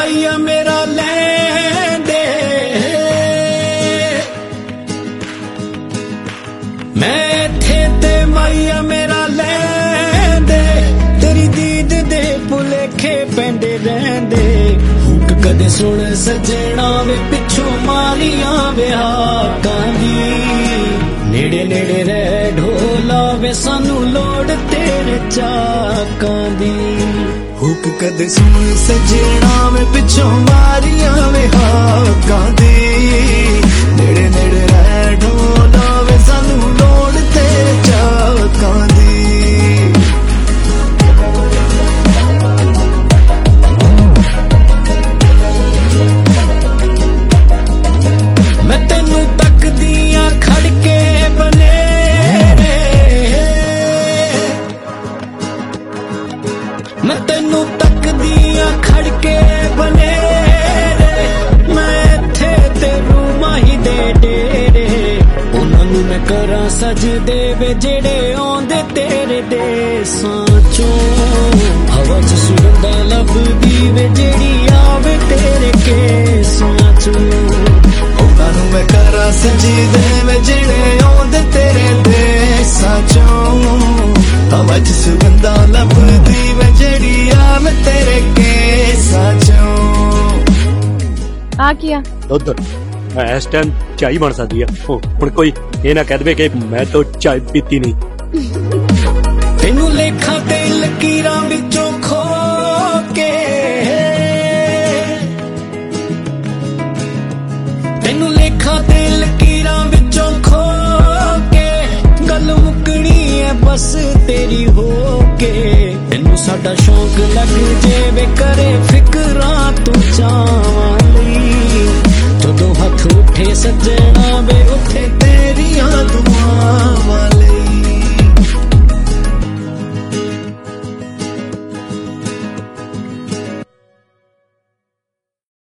ਮਾਈਆ ਮੇਰਾ ਲੈਂਦੇ मैं थे ते माइया मेरा लैंदे तेरी दीद दे भुलेखे पेंदे रहंदे हुक कदे सुन सजना वे पिछों मारियां विहाकां दी नेड़े नेड़े रह ढोला वे सानू लोड़ तेरे चाकां दी हुक कदे सुन सजना वे पिछों मारियां विहाकां दी नेड़े नेड़े रह ढोला वे सानू लोड़ तेरे चाकां दी मैं तेनू तकदियां खड़ के बनेरे मैं तेनू तकदियां खड़ के बनेरे मैं इत्थे तेनू माही दे डेरे उन्हां नू मैं करां सजदे वे जेड़े आउंदे तेरे देसां चों हवा च सुगंधा लभदी वे जेड़ी आवे तेरे केसां चों उन्हां नू मैं करां सजदे वे जेड़े आउंदे तेरे देसां चों हवा च सुगंधा लभदी वे जेड़ी आवे तेरे केसां चों आ किया उधर इस टाइम चाय बन सकती है हुण कोई ये ना कह दे कि मैं तो चाय पीती नहीं तेनू लेखा ते लकीरां विचों खो के तेनू लेखा ते लकीरां विचों खो के गल मुकनी है बस तेरी हो के तेनू साडा शौक लग जे वे करे फिक्र